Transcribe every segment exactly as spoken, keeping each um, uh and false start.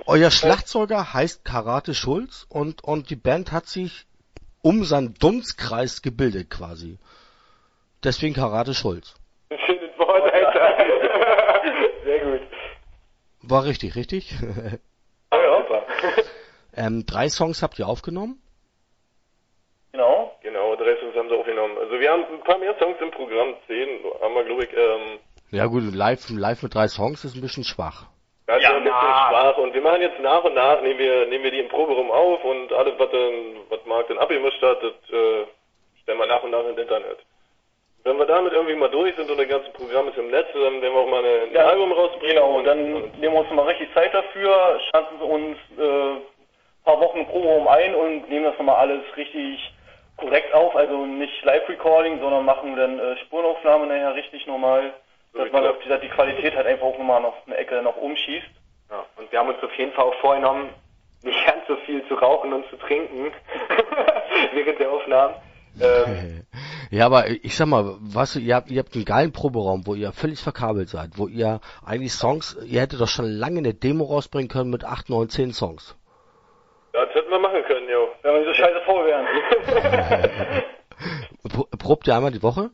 Euer Schlagzeuger heißt Karate Schulz und, und die Band hat sich um seinen Dunstkreis gebildet quasi. Deswegen Karate Schulz. Ein schönes Wort, Alter. Sehr gut. War richtig, richtig? Ja, ja. Super. ähm, drei Songs habt ihr aufgenommen? Genau. Genau, drei Songs haben sie aufgenommen. Also wir haben ein paar mehr Songs im Programm, zehn haben wir, glaube ich. Ähm, ja gut, live, live mit drei Songs ist ein bisschen schwach. Das ja, ist ein bisschen schwach und wir machen jetzt nach und nach, nehmen wir, nehmen wir die im Proberaum auf und alles, was dann, was Marc dann abgemischt hat, das äh, stellen wir nach und nach ins Internet. Wenn wir damit irgendwie mal durch sind und das ganze Programm ist im Netz, dann werden wir auch mal eine, ein ja, Album rausbringen. Genau, und dann und nehmen wir uns mal richtig Zeit dafür, schanzen uns äh, ein paar Wochen im Proberaum ein und nehmen das nochmal alles richtig korrekt auf, also nicht Live-Recording, sondern machen dann äh, Spurenaufnahme nachher richtig normal. Dass man auf die, die Qualität halt einfach auch nochmal noch eine Ecke nach oben schießt. Ja, und wir haben uns auf jeden Fall auch vorgenommen, nicht ganz so viel zu rauchen und zu trinken während der Aufnahmen. Ähm, ja, aber ich sag mal, was, ihr habt, ihr habt einen geilen Proberaum, wo ihr völlig verkabelt seid, wo ihr eigentlich Songs, ihr hättet doch schon lange eine Demo rausbringen können mit acht, neun, zehn Songs. Ja, das hätten wir machen können, jo. Wenn wir nicht so scheiße voll wären. Probt ihr einmal die Woche?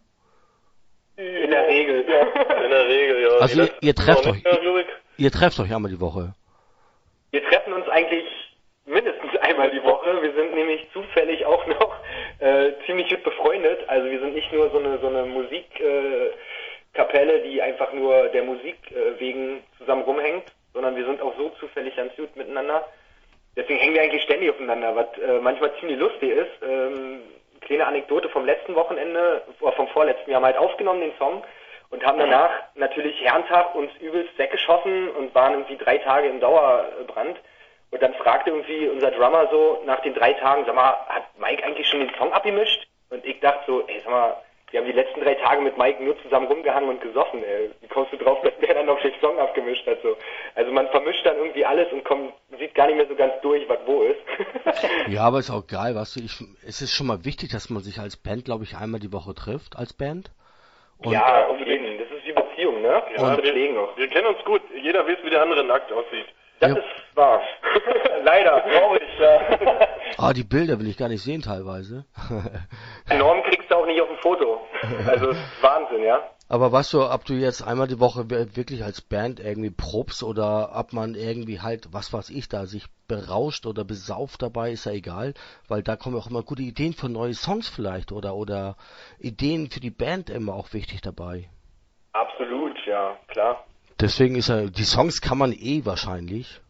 In der Regel, ja. In der Regel, ja. Also ihr, ihr trefft euch, ihr, ihr trefft euch einmal die Woche. Wir treffen uns eigentlich mindestens einmal die Woche. Wir sind nämlich zufällig auch noch äh, ziemlich gut befreundet. Also wir sind nicht nur so eine so eine Musikkapelle, äh, die einfach nur der Musik äh, wegen zusammen rumhängt, sondern wir sind auch so zufällig ganz gut miteinander. Deswegen hängen wir eigentlich ständig aufeinander, was äh, manchmal ziemlich lustig ist. Ähm, kleine Anekdote vom letzten Wochenende, oder vom vorletzten, wir haben halt aufgenommen den Song und haben danach natürlich Herrentag uns übelst weggeschossen und waren irgendwie drei Tage im Dauerbrand. Und dann fragte irgendwie unser Drummer so nach den drei Tagen, sag mal, hat Mike eigentlich schon den Song abgemischt? Und ich dachte so, ey, sag mal, wir haben die letzten drei Tage mit Mike nur zusammen rumgehangen und gesoffen, ey. Wie kommst du drauf, dass der dann noch den Song abgemischt hat, so? Also man vermischt dann irgendwie alles und kommt, sieht gar nicht mehr so ganz durch, was wo ist. Ja, aber ist auch geil, weißt du, ich, es ist schon mal wichtig, dass man sich als Band, glaube ich, einmal die Woche trifft, als Band. Und ja, auf jeden Fall. Das ist wie Beziehung, ne? Ja, und wir, wir kennen uns gut. Jeder weiß, wie der andere nackt aussieht. Das ja. ist wahr. Leider, traurig, ja. Ah, die Bilder will ich gar nicht sehen teilweise. Norm kriegst du auch nicht auf dem Foto. Also, Wahnsinn, ja. Aber weißt du, ob du jetzt einmal die Woche wirklich als Band irgendwie probst oder ob man irgendwie halt, was weiß ich da, sich berauscht oder besauft dabei, ist ja egal, weil da kommen auch immer gute Ideen für neue Songs vielleicht oder, oder Ideen für die Band immer auch wichtig dabei. Absolut, ja, klar. Deswegen ist ja, die Songs kann man eh wahrscheinlich.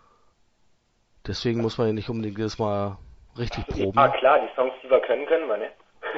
Deswegen muss man ja nicht unbedingt das mal richtig proben. Ah klar, die Songs, die wir können, können wir, ne?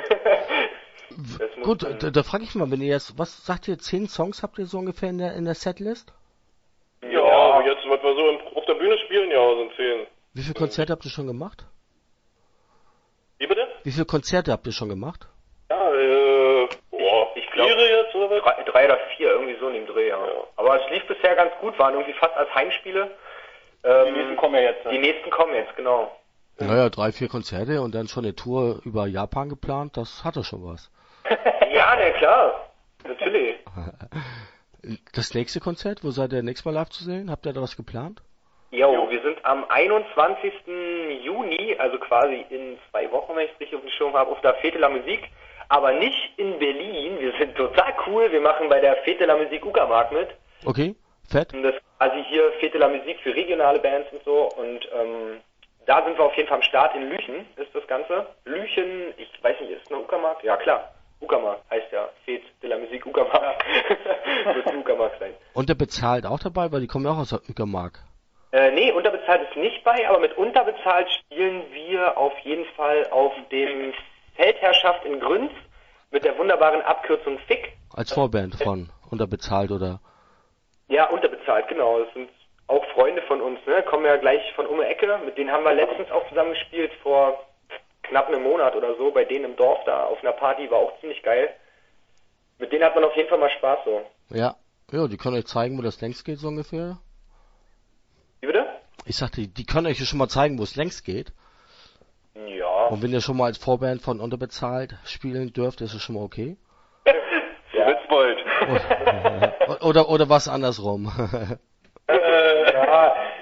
Gut, da, da frage ich mal, wenn ihr jetzt, was sagt ihr, zehn Songs habt ihr so ungefähr in der, in der Setlist? Ja, ja, jetzt, was wir so auf der Bühne spielen, ja, sind zehn. Wie viele Konzerte habt ihr schon gemacht? Wie bitte? Wie viele Konzerte habt ihr schon gemacht? Ja, äh, boah, ich glaube, jetzt oder was? Drei, drei oder vier, irgendwie so in dem Dreh, ja. ja. Aber es lief bisher ganz gut, waren irgendwie fast als Heimspiele. Ähm, die nächsten kommen ja jetzt. Ne? Die nächsten kommen jetzt, genau. Naja, drei, vier Konzerte und dann schon eine Tour über Japan geplant, das hatte schon was. Ja, na klar, natürlich. Das nächste Konzert, wo seid ihr nächstes Mal live zu sehen? Habt ihr da was geplant? Jo, wir sind am einundzwanzigsten Juni, also quasi in zwei Wochen, wenn ich es richtig auf dem Schirm habe, auf der Fete la Musique, aber nicht in Berlin. Wir sind total cool, wir machen bei der Fete la Musique Uckermark mit. Okay, fett. Und das ist quasi hier Fete la Musique für regionale Bands und so und ähm, da sind wir auf jeden Fall am Start in Lüchen, ist das Ganze. Lüchen, ich weiß nicht, ist es eine Uckermark? Ja, klar. Uckermark heißt ja Fete de la Musique Uckermark. Muss Uckermark sein. Und der bezahlt auch dabei, weil die kommen ja auch aus der Uckermark. Äh, nee, unterbezahlt ist nicht bei, aber mit unterbezahlt spielen wir auf jeden Fall auf dem Feldherrschaft in Grünz mit der wunderbaren Abkürzung F I C. Als Vorband von unterbezahlt oder? Ja, unterbezahlt, genau. Das sind auch Freunde von uns, ne? Kommen ja gleich von um die Ecke. Mit denen haben wir letztens auch zusammen gespielt vor knapp einem Monat oder so, bei denen im Dorf da auf einer Party, war auch ziemlich geil. Mit denen hat man auf jeden Fall mal Spaß so. Ja, ja, die können euch zeigen, wo das längs geht so ungefähr. Wie bitte? Ich sagte, die können euch schon mal zeigen, wo es längs geht. Ja. Und wenn ihr schon mal als Vorband von unterbezahlt spielen dürft, ist es schon mal okay? Ja. Witzbold. Oder, oder, oder was andersrum? äh, ja,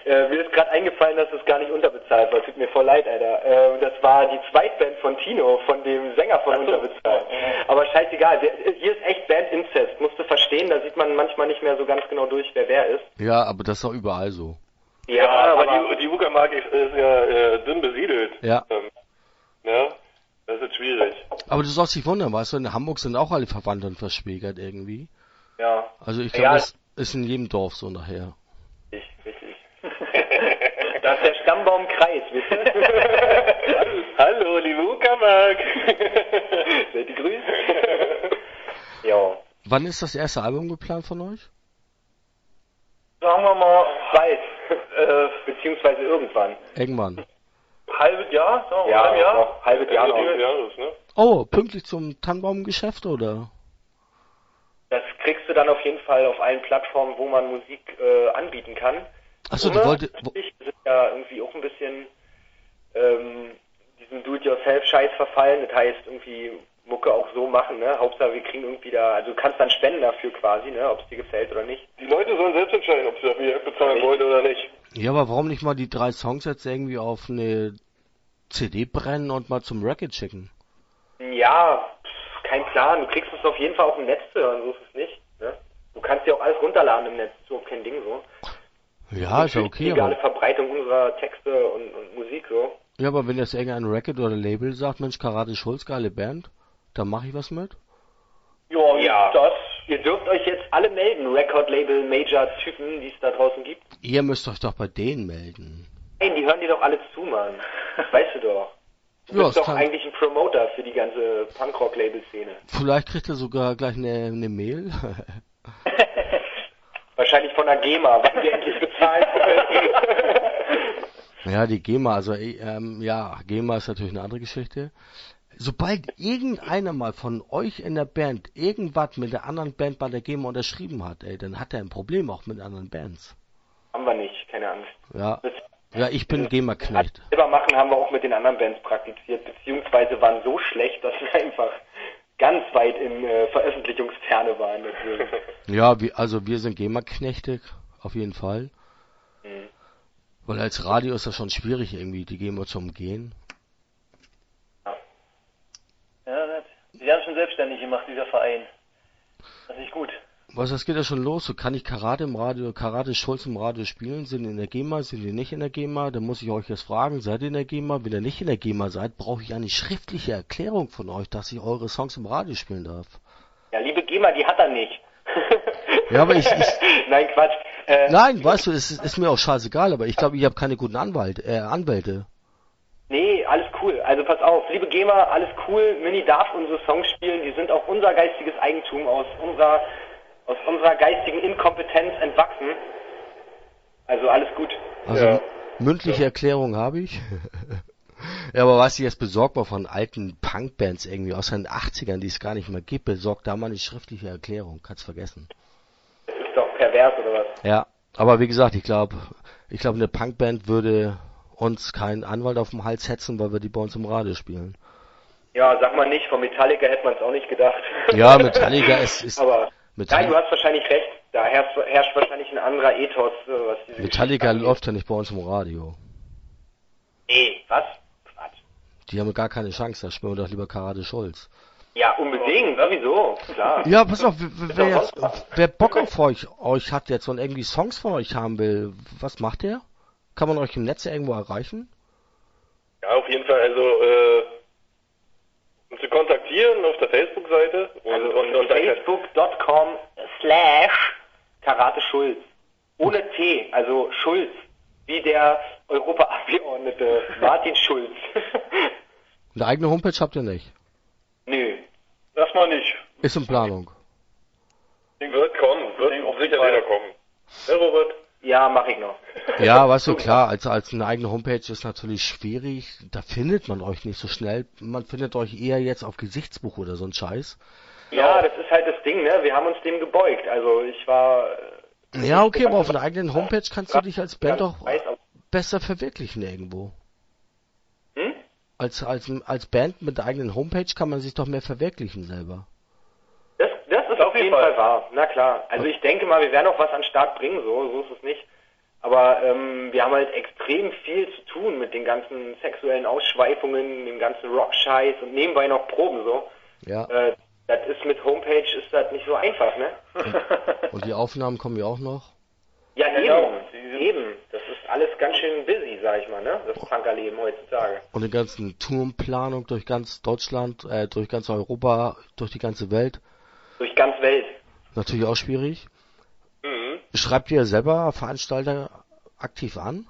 Äh, mir ist gerade eingefallen, dass es gar nicht unterbezahlt war. Tut mir voll leid, Alter. Äh, das war die Zweitband von Tino, von dem Sänger von Unterbezahlt. Aber scheißegal, der, hier ist echt Band-Inzest. Musst du verstehen, da sieht man manchmal nicht mehr so ganz genau durch, wer wer ist. Ja, aber das ist doch überall so. Ja, ja aber, aber die, die Uckermark ist, ist ja äh, dünn besiedelt. Ja. Ähm, ja, das ist schwierig. Aber du sollst dich wundern, weißt du, in Hamburg sind auch alle verwandt und verschwägert irgendwie. Ja. Also ich glaube, ja, das ist in jedem Dorf so nachher. Richtig, richtig. Da ist der Stammbaumkreis, wisst ihr? Hallo, liebe Uckermark. Seid ihr grüßt? Ja. Wann ist das erste Album geplant von euch? Sagen wir mal bald. Äh, beziehungsweise irgendwann. Irgendwann. Halbes Jahr? So, Ja, ein Jahr? noch halbes Jahr noch. Ende Jahres, ne? Oh, pünktlich zum Tannenbaumgeschäft, oder? Das kriegst du dann auf jeden Fall auf allen Plattformen, wo man Musik äh, anbieten kann. Achso, Summe, du wolltest... natürlich, wir sind ja irgendwie auch ein bisschen ähm, diesem Do-it-yourself-Scheiß verfallen. Das heißt, irgendwie Mucke auch so machen, ne? Hauptsache wir kriegen irgendwie da, also du kannst dann spenden dafür quasi, ne? Ob es dir gefällt oder nicht. Die Leute sollen selbst entscheiden, ob sie dafür bezahlen wollen oder nicht. Ja, aber warum nicht mal die drei Songs jetzt irgendwie auf eine C D brennen und mal zum Racket schicken? Ja, pff, kein Plan. Du kriegst es auf jeden Fall auch im Netz zu hören, so ist es nicht. Ne? Du kannst ja auch alles runterladen im Netz, so kein Ding so. Ja, ist ja okay, legale aber... Verbreitung unserer Texte und, und Musik so. Ja, aber wenn jetzt irgendein Racket oder Label sagt, Mensch, Karate Schulz, geile Band, dann mache ich was mit. Ja, ja, das. Ihr dürft euch jetzt alle melden, Record-Label, Major-Typen, die es da draußen gibt. Ihr müsst euch doch bei denen melden. Nein, die hören dir doch alle zu, Mann. Weißt du doch. Du Ja, bist es doch kann- eigentlich ein Promoter für die ganze Punkrock-Label-Szene. Vielleicht kriegt ihr sogar gleich eine, eine Mail. Wahrscheinlich von der GEMA, wann wir endlich bezahlen können. Ja, die GEMA, also ähm, ja, GEMA ist natürlich eine andere Geschichte. Sobald irgendeiner mal von euch in der Band irgendwas mit der anderen Band bei der GEMA unterschrieben hat, ey, dann hat er ein Problem auch mit anderen Bands. Haben wir nicht, keine Angst. Ja, Das ja, ich bin GEMA-Knecht. selber machen haben wir auch mit den anderen Bands praktiziert, beziehungsweise waren so schlecht, dass wir einfach ganz weit in äh, Veröffentlichungsferne waren. Deswegen. Ja, wir, also wir sind GEMA-Knechte, auf jeden Fall. Mhm. Weil als Radio ist das schon schwierig, irgendwie die GEMA zu umgehen. Ja, das, die haben schon selbstständig gemacht, dieser Verein. Das ist nicht gut. Was, das geht ja schon los. So kann ich Karate im Radio, Karate Schulz im Radio spielen? Sind die in der GEMA? Sind die nicht in der GEMA? Dann muss ich euch jetzt fragen, seid ihr in der GEMA? Wenn ihr nicht in der GEMA seid, brauche ich eine schriftliche Erklärung von euch, dass ich eure Songs im Radio spielen darf. Ja, liebe GEMA, die hat er nicht. Ja, aber ich... ich Nein, Quatsch. Äh, nein, weißt du, es ist, ist mir auch scheißegal, aber ich glaube, ich habe keine guten Anwalt, äh, Anwälte. Nee, alles cool. Also pass auf, liebe GEMA, alles cool. Mini darf unsere Songs spielen. Die sind auch unser geistiges Eigentum, aus unserer, aus unserer geistigen Inkompetenz entwachsen. Also alles gut. Also Ja. mündliche Erklärung habe ich. Ja, aber was ich jetzt besorgt war von alten Punkbands irgendwie aus den achtzigern, die es gar nicht mehr gibt, besorgt da mal eine schriftliche Erklärung. Kannst vergessen. Das ist doch pervers, oder was? Ja, aber wie gesagt, ich glaube, ich glaube, eine Punkband würde uns keinen Anwalt auf den Hals hetzen, weil wir die bei uns im Radio spielen. Ja, sag mal nicht, von Metallica hätte man es auch nicht gedacht. Ja, Metallica ist, ist Aber Metall- nein, du hast wahrscheinlich recht. Da herrscht, herrscht wahrscheinlich ein anderer Ethos, äh, was diese Metallica Geschichte angeht. läuft ja nicht bei uns im Radio. Nee, was? Quatsch. Die haben gar keine Chance, da spielen wir doch lieber Karate Schulz. Ja, unbedingt, sowieso, klar. Ja, pass auf, wer, wer, doch jetzt, sonst wer Bock auf euch, euch hat jetzt und irgendwie Songs von euch haben will, was macht der? Kann man euch im Netz irgendwo erreichen? Ja, auf jeden Fall, also, äh, uns zu kontaktieren auf der Facebook-Seite und, Also und, und dann facebook punkt com slash Karate Schulz. Ohne T, also Schulz, wie der Europaabgeordnete Martin Schulz. Eine eigene Homepage habt ihr nicht. Nö. erstmal nicht. Ist in Planung. Wird kommen, wird sicher wieder kommen. Ja, Robert? Ja, mach ich noch. Ja, weißt du, klar, als, als eine eigene Homepage ist natürlich schwierig, da findet man euch nicht so schnell. Man findet euch eher jetzt auf Gesichtsbuch oder so ein Scheiß. Ja, das ist halt das Ding, ne? Wir haben uns dem gebeugt. Also ich war... äh, Ja, okay, aber auf einer eigenen Homepage kannst du dich als Band auch weiß, aber- besser verwirklichen irgendwo. Hm? Als, als, als Band mit der eigenen Homepage kann man sich doch mehr verwirklichen selber. Das, das ist auf jeden Fall wahr. Na klar. Also ich denke mal, wir werden auch was an den Start bringen, so, so ist es nicht. Aber ähm, wir haben halt extrem viel zu tun mit den ganzen sexuellen Ausschweifungen, dem ganzen Rock-Scheiß und nebenbei noch Proben so. Ja. Äh, das ist mit Homepage ist das nicht so einfach, ne? Und die Aufnahmen kommen ja auch noch. Ja, Genau. eben, eben. Das ist alles ganz schön busy, sag ich mal, ne? Das Punkerleben heutzutage. Und die ganzen Tourenplanung durch ganz Deutschland, äh, durch ganz Europa, durch die ganze Welt. Durch ganz Welt. Natürlich auch schwierig. Mhm. Schreibt ihr selber Veranstalter aktiv an?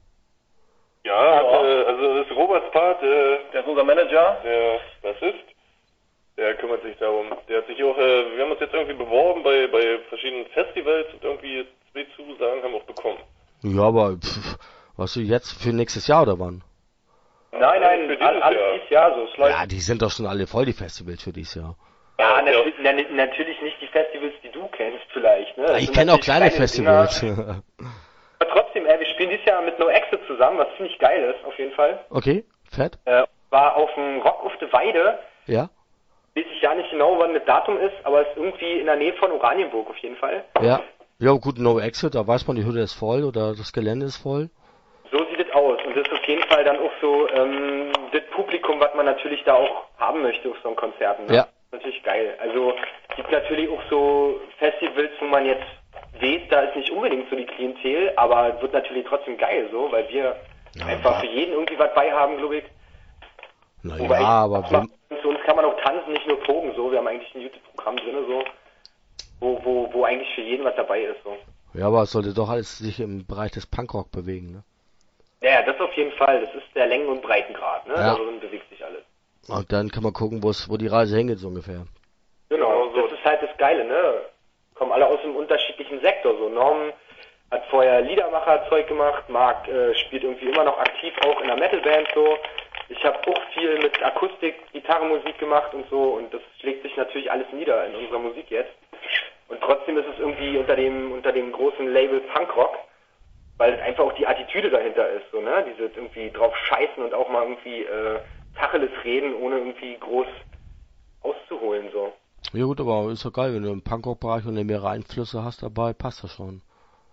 Ja, hat, äh, also das ist Roberts Part, äh, Der ist unser Manager. der Bassist, der kümmert sich darum. Der hat sich auch, äh, wir haben uns jetzt irgendwie beworben bei, bei verschiedenen Festivals und irgendwie zwei Zusagen haben wir auch bekommen. Ja, aber pff, was du jetzt für nächstes Jahr oder wann? Nein, nein, für dieses all- alles Jahr. dieses Jahr so. Es läuft. Ja, die sind doch schon alle voll, die Festivals für dieses Jahr. Ja, Ja. natürlich, na, natürlich nicht die Festivals, die du kennst vielleicht, ne? Ja, Das ich sind kenne auch natürlich kleine Dinger. Festivals. Aber trotzdem, ey, wir spielen dieses Jahr mit No Exit zusammen, was ziemlich geil ist, auf jeden Fall. Okay, fett. Äh, war auf dem Rock auf der Weide. Ja, Weiß ich ja nicht genau, wann das Datum ist, aber es ist irgendwie in der Nähe von Oranienburg auf jeden Fall. ja. Ja, gut, No Exit, da weiß man, die Hütte ist voll oder das Gelände ist voll. So sieht es aus. Und das ist auf jeden Fall dann auch so ähm, das Publikum, was man natürlich da auch haben möchte auf so einem Konzert. Ne? Ja. Natürlich geil. Also es gibt natürlich auch so Festivals, wo man jetzt weiß, da ist nicht unbedingt so die Klientel, aber es wird natürlich trotzdem geil so, weil wir Ja, einfach aber- für jeden irgendwie was bei haben, glaube ich. Naja, Wobei, aber wenn, für uns kann man auch tanzen, nicht nur proben so. Wir haben eigentlich ein YouTube-Programm drin, so, wo, wo, wo eigentlich für jeden was dabei ist. So. ja, aber es sollte doch alles sich im Bereich des Punkrock bewegen, ne? Ja, das auf jeden Fall. Das ist der Längen- und Breitengrad, ne? Ja. Darin bewegt sich alles. Und dann kann man gucken, wo es, wo die Reise hingeht, so ungefähr. Genau, Genau so. das ist halt das Geile, ne? Kommen alle aus einem unterschiedlichen Sektor. So Norm hat vorher Liedermacher-Zeug gemacht, Marc äh, spielt irgendwie immer noch aktiv auch in der Metalband so. Ich habe auch viel mit Akustik, Gitarrenmusik gemacht und so und das schlägt sich natürlich alles nieder in unserer Musik jetzt. Und trotzdem ist es irgendwie unter dem unter dem großen Label Punkrock, weil es einfach auch die Attitüde dahinter ist, so, ne? Diese irgendwie drauf scheißen und auch mal irgendwie äh, Tacheles reden, ohne irgendwie groß auszuholen, so. Ja gut, aber ist doch geil, wenn du im Punkrock-Bereich und mehrere Einflüsse hast dabei, passt das schon.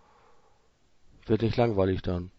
Wird nicht langweilig dann.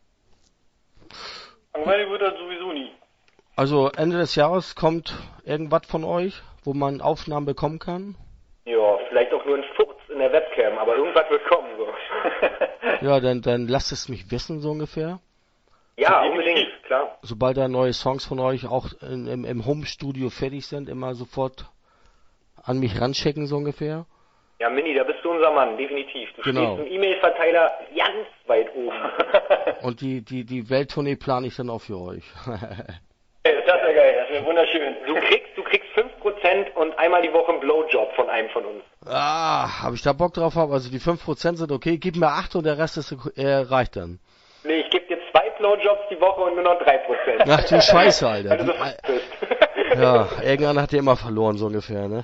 Langweilig wird das sowieso nie. Also Ende des Jahres kommt irgendwas von euch, wo man Aufnahmen bekommen kann? Ja, vielleicht auch nur ein Furz in der Webcam, aber irgendwas wird kommen, so. Ja, dann, dann lasst es mich wissen, so ungefähr. Ja, unbedingt, klar. Sobald da neue Songs von euch auch in, im, im Home-Studio fertig sind, immer sofort an mich ranschicken, so ungefähr. Ja, Mini, da bist du unser Mann, definitiv. Du Genau. stehst im E-Mail-Verteiler ganz weit oben. Und die, die, die Welttournee plane ich dann auch für euch. Das wäre geil, das wäre wunderschön. Du kriegst, du kriegst fünf Prozent und einmal die Woche einen Blowjob von einem von uns. Ah, habe ich da Bock drauf? Also die fünf Prozent sind okay, gib mir acht und der Rest ist, äh, reicht dann. Nee, ich gebe dir zwei Blowjobs die Woche und nur noch drei Prozent. Ach du Scheiße, Alter. Weil du so Die, fett bist. ja, irgendeiner hat ja immer verloren, so ungefähr, ne?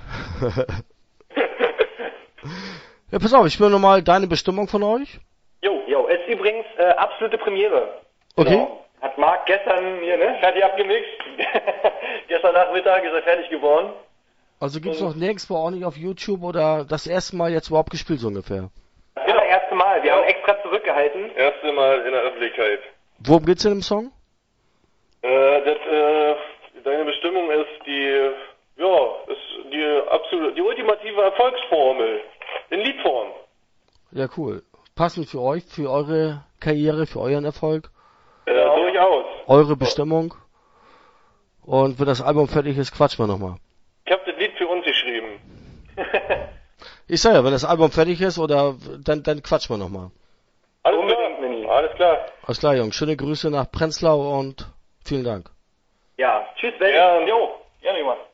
Ja, pass auf, ich will nochmal deine Bestimmung von euch. Jo, jo, ist übrigens äh, absolute Premiere. Okay. Genau. Hat Marc gestern hier, ne, fertig abgemixt. Gestern Nachmittag ist er fertig geworden. Also gibt's noch nirgendwo auch nicht auf YouTube oder das erste Mal jetzt überhaupt gespielt, so ungefähr. Das allererste Mal. Wir haben extra zurückgehalten. Erste Mal in der Öffentlichkeit. Worum geht's denn im Song? Äh, das, äh, deine Bestimmung ist die, ja, ist die absolute, die ultimative Erfolgsformel. In Liedform. Ja, cool. Passend für euch, für eure Karriere, für euren Erfolg, Äh, durchaus. eure Bestimmung. Und wenn das Album fertig ist, quatschen wir nochmal. Ich habe das Lied für uns geschrieben. Ich sag ja, wenn das Album fertig ist, oder dann, dann quatschen wir nochmal. Alles Unbedingt, klar. Mini. Alles klar. Alles klar, Jungs. Schöne Grüße nach Prenzlau und vielen Dank. Ja, tschüss, Welt. Ja, Jo, gerne, Mann.